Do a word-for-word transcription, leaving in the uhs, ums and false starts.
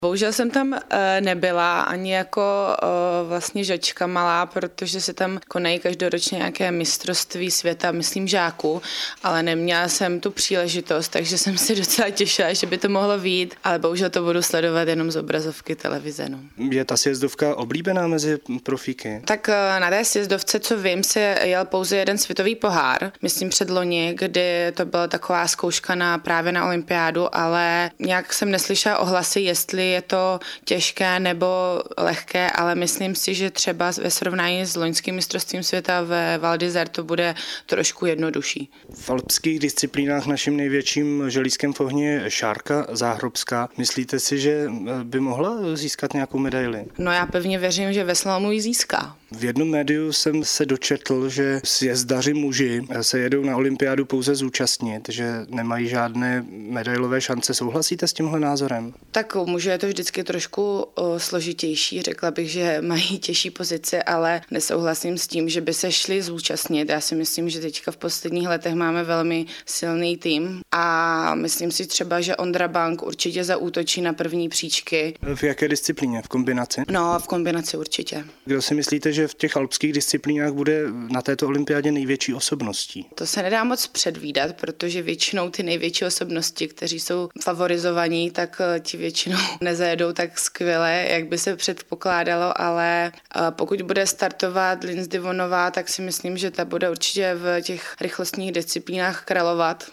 Bohužel jsem tam nebyla ani jako vlastně žačka malá, protože se tam konají každoročně nějaké mistrovství světa, myslím žáků, ale neměla jsem tu příležitost, takže jsem si docela těšila, že by to mohlo vyjít, ale bohužel to budu sledovat jenom z obrazovky televize. No. Je ta sjezdovka oblíbená mezi profíky? Tak na té sjezdovce, co vím, se jel pouze jeden světový pohár, myslím předloni, kdy to byla taková zkouška na, právě na olympiádu, ale nějak jsem neslyšela ohlasy, jestli je to těžké nebo lehké, ale myslím si, že třeba ve srovnání s loňským mistrovstvím světa ve Val d'Isère to bude trošku jednodušší. V alpských disciplínách naším největším želízkem v ohni je Šárka Záhrobská. Myslíte si, že by mohla získat nějakou medaili? No já pevně věřím, že ve slalomu ji získá. V jednom médiu jsem se dočetl, že sjezdaři muži se jedou na olympiádu pouze zúčastnit, že nemají žádné medailové šance. Souhlasíte s tímhle názorem? Tak u mužů je to vždycky trošku o, složitější. Řekla bych, že mají těžší pozici, ale nesouhlasím s tím, že by se šli zúčastnit. Já si myslím, že teďka v posledních letech máme velmi silný tým a myslím si třeba, že Ondra Bank určitě zaútočí na první příčky. V jaké disciplíně? V kombinaci? No, v kombinaci určitě. Kdo si myslíte, že v těch alpských disciplínách bude na této olympiádě největší osobností? To se nedá moc předvídat, protože většinou ty největší osobnosti, kteří jsou favorizovaní, tak ti většinou nezajedou tak skvěle, jak by se předpokládalo, ale pokud bude startovat Lindsey Vonová, tak si myslím, že ta bude určitě v těch rychlostních disciplínách královat.